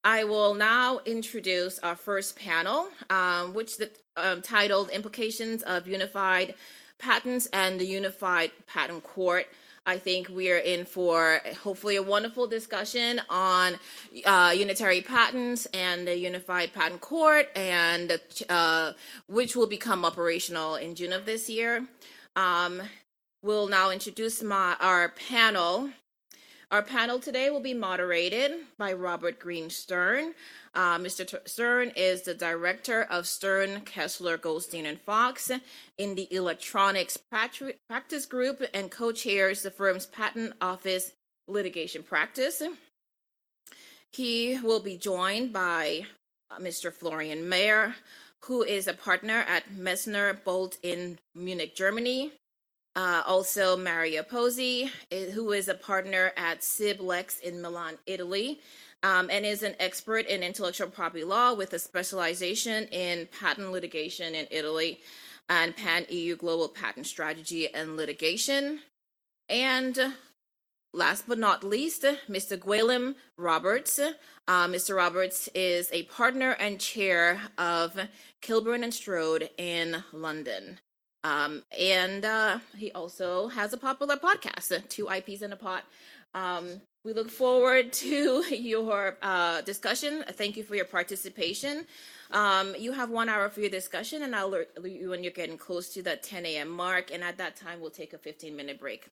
I will now introduce our first panel, which is titled Implications of Unified Patents and the Unified Patent Court. I think we are in for hopefully a wonderful discussion on unitary patents and the Unified Patent Court, and which will become operational in June of this year. We'll now introduce our panel. Our panel today will be moderated by Robert Green Stern. Mr. Stern is the director of Stern, Kessler, Goldstein, and Fox in the Electronics Practice Group and co-chairs the firm's Patent Office litigation practice. He will be joined by Mr. Florian Mayer, who is a partner at Messner Bolt in Munich, Germany. Also Mario Pozzi, who is a partner at SIB Lex in Milan, Italy, and is an expert in intellectual property law with a specialization in patent litigation in Italy and pan-EU global patent strategy and litigation. And last but not least, Mr. Gwilym Roberts. Mr. Roberts is a partner and chair of Kilburn and Strode in London. And he also has a popular podcast, Two IPs in a Pot. We look forward to your discussion. Thank you for your participation. You have 1 hour for your discussion, and I'll alert you when you're getting close to that 10 a.m. mark. And at that time, we'll take a 15-minute break.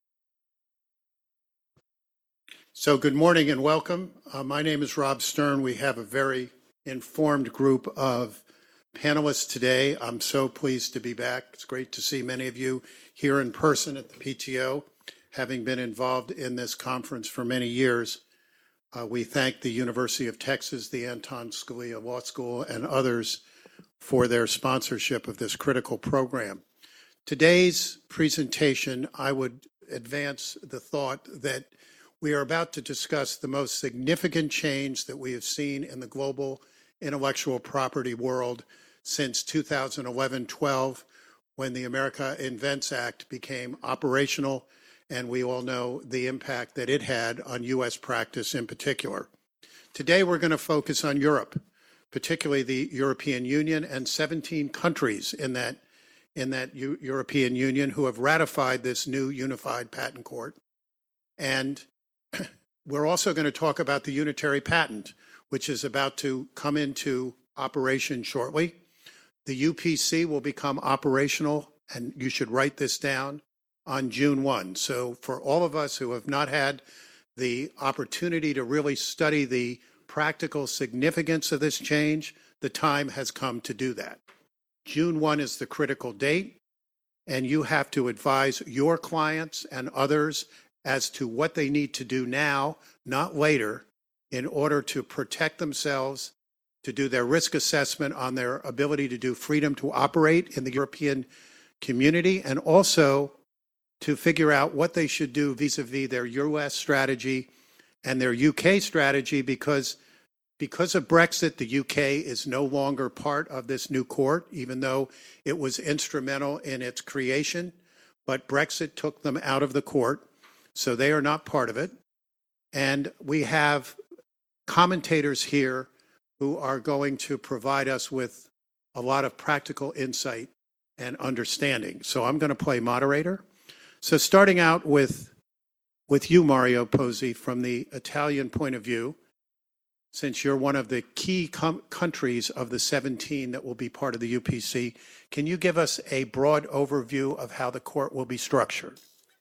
So good morning and welcome. My name is Rob Stern. We have a very informed group of panelists today. I'm so pleased to be back. It's great to see many of you here in person at the PTO, having been involved in this conference for many years. We thank the University of Texas, the Anton Scalia Law School, and others for their sponsorship of this critical program. Today's presentation, I would advance the thought that we are about to discuss the most significant change that we have seen in the global intellectual property world since 2011-12, when the America Invents Act became operational, and we all know the impact that it had on U.S. practice in particular. Today, we're going to focus on Europe, particularly the European Union and 17 countries in that European Union who have ratified this new unified patent court. And we're also going to talk about the unitary patent, which is about to come into operation shortly. The UPC will become operational, and you should write this down, on June 1. So for all of us who have not had the opportunity to really study the practical significance of this change, the time has come to do that. June 1 is the critical date, and you have to advise your clients and others as to what they need to do now, not later, in order to protect themselves, to do their risk assessment on their ability to do freedom to operate in the European community, and also to figure out what they should do vis-a-vis their US strategy and their UK strategy, because of Brexit, the UK is no longer part of this new court, even though it was instrumental in its creation, but Brexit took them out of the court, so they are not part of it. And we have commentators here who are going to provide us with a lot of practical insight and understanding. So I'm going to play moderator. So starting out with you, Mario Pozzi, from the Italian point of view, since you're one of the key countries of the 17 that will be part of the UPC, can you give us a broad overview of how the court will be structured?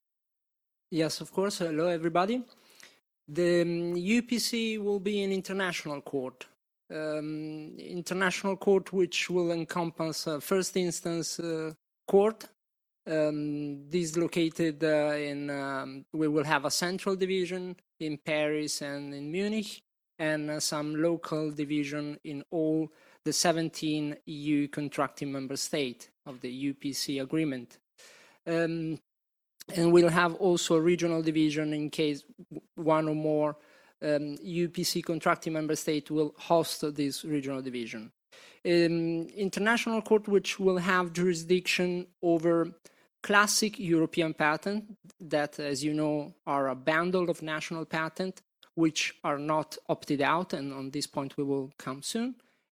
Yes, of course. Hello, everybody. The UPC will be an international court. International court which will encompass first instance court. This is located we will have a central division in Paris and in Munich, and some local division in all the 17 EU contracting member states of the UPC agreement. And we'll have also a regional division in case one or more UPC contracting member state will host this regional division. International court which will have jurisdiction over classic European patent that, as you know, are a bundle of national patent which are not opted out, and on this point we will come soon.